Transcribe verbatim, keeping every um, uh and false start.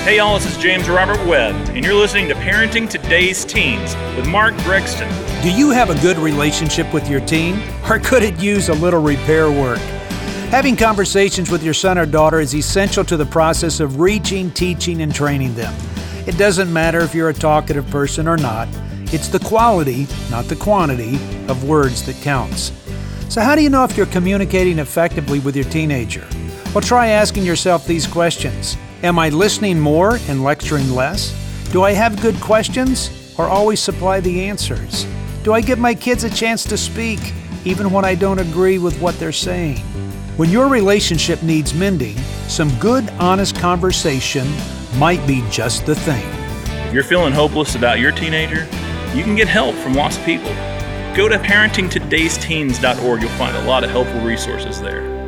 Hey y'all, this is James Robert Webb, and you're listening to Parenting Today's Teens with Mark Brixton. Do you have a good relationship with your teen, or could it use a little repair work? Having conversations with your son or daughter is essential to the process of reaching, teaching, and training them. It doesn't matter if you're a talkative person or not. It's the quality, not the quantity, of words that counts. So how do you know if you're communicating effectively with your teenager? Well, try asking yourself these questions. Am I listening more and lecturing less? Do I have good questions or always supply the answers? Do I give my kids a chance to speak even when I don't agree with what they're saying? When your relationship needs mending, some good, honest conversation might be just the thing. If you're feeling hopeless about your teenager, you can get help from lots of people. Go to parenting todays teens dot org. You'll find a lot of helpful resources there.